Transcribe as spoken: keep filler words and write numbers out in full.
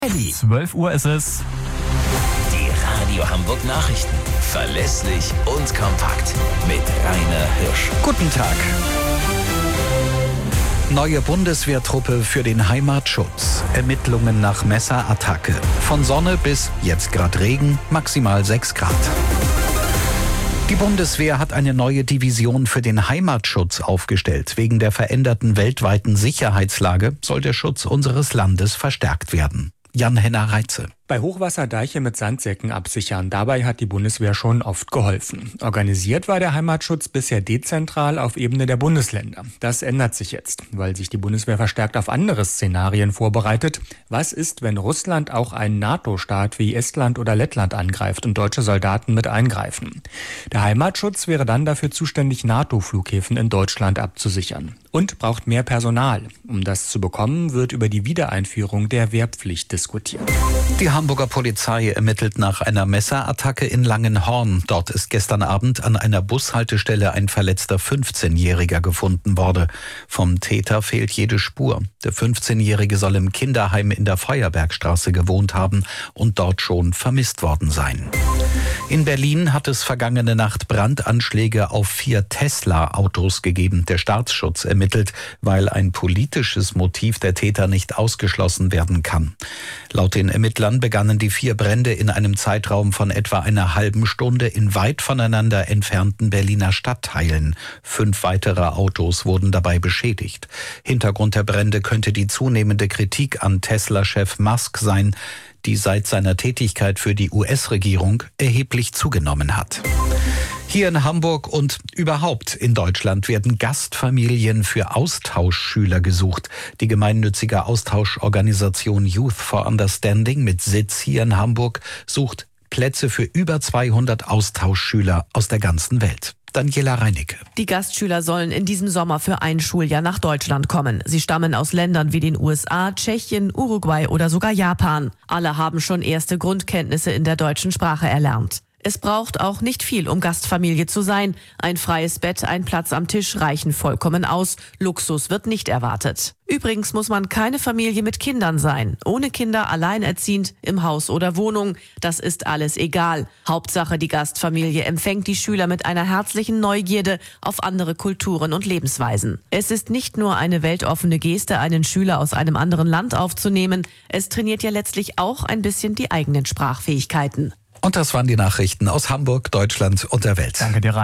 zwölf Uhr ist es. Die Radio Hamburg Nachrichten. Verlässlich und kompakt. Mit Rainer Hirsch. Guten Tag. Neue Bundeswehrtruppe für den Heimatschutz. Ermittlungen nach Messerattacke. Von Sonne bis jetzt grad Regen, maximal sechs Grad. Die Bundeswehr hat eine neue Division für den Heimatschutz aufgestellt. Wegen der veränderten weltweiten Sicherheitslage soll der Schutz unseres Landes verstärkt werden. Jan-Henner Reitze. Bei Hochwasser Deiche mit Sandsäcken absichern, dabei hat die Bundeswehr schon oft geholfen. Organisiert war der Heimatschutz bisher dezentral auf Ebene der Bundesländer. Das ändert sich jetzt, weil sich die Bundeswehr verstärkt auf andere Szenarien vorbereitet. Was ist, wenn Russland auch einen NATO-Staat wie Estland oder Lettland angreift und deutsche Soldaten mit eingreifen? Der Heimatschutz wäre dann dafür zuständig, NATO-Flughäfen in Deutschland abzusichern. Und braucht mehr Personal. Um das zu bekommen, wird über die Wiedereinführung der Wehrpflicht diskutiert. Die Hamburger Polizei ermittelt nach einer Messerattacke in Langenhorn. Dort ist gestern Abend an einer Bushaltestelle ein verletzter fünfzehnjähriger gefunden worden. Vom Täter fehlt jede Spur. Der fünfzehnjährige soll im Kinderheim in der Feuerbergstraße gewohnt haben und dort schon vermisst worden sein. In Berlin hat es vergangene Nacht Brandanschläge auf vier Tesla-Autos gegeben. Der Staatsschutz ermittelt, weil ein politisches Motiv der Täter nicht ausgeschlossen werden kann. Laut den Ermittlern begannen die vier Brände in einem Zeitraum von etwa einer halben Stunde in weit voneinander entfernten Berliner Stadtteilen. Fünf weitere Autos wurden dabei beschädigt. Hintergrund der Brände könnte die zunehmende Kritik an Tesla-Chef Musk sein, die seit seiner Tätigkeit für die U S-Regierung erheblich zugenommen hat. Hier in Hamburg und überhaupt in Deutschland werden Gastfamilien für Austauschschüler gesucht. Die gemeinnützige Austauschorganisation Youth for Understanding mit Sitz hier in Hamburg sucht Plätze für über zweihundert Austauschschüler aus der ganzen Welt. Daniela Reinicke. Die Gastschüler sollen in diesem Sommer für ein Schuljahr nach Deutschland kommen. Sie stammen aus Ländern wie den U S A, Tschechien, Uruguay oder sogar Japan. Alle haben schon erste Grundkenntnisse in der deutschen Sprache erlernt. Es braucht auch nicht viel, um Gastfamilie zu sein. Ein freies Bett, ein Platz am Tisch reichen vollkommen aus. Luxus wird nicht erwartet. Übrigens muss man keine Familie mit Kindern sein. Ohne Kinder, alleinerziehend, im Haus oder Wohnung. Das ist alles egal. Hauptsache, die Gastfamilie empfängt die Schüler mit einer herzlichen Neugierde auf andere Kulturen und Lebensweisen. Es ist nicht nur eine weltoffene Geste, einen Schüler aus einem anderen Land aufzunehmen. Es trainiert ja letztlich auch ein bisschen die eigenen Sprachfähigkeiten. Und das waren die Nachrichten aus Hamburg, Deutschland und der Welt. Danke dir, Rainer.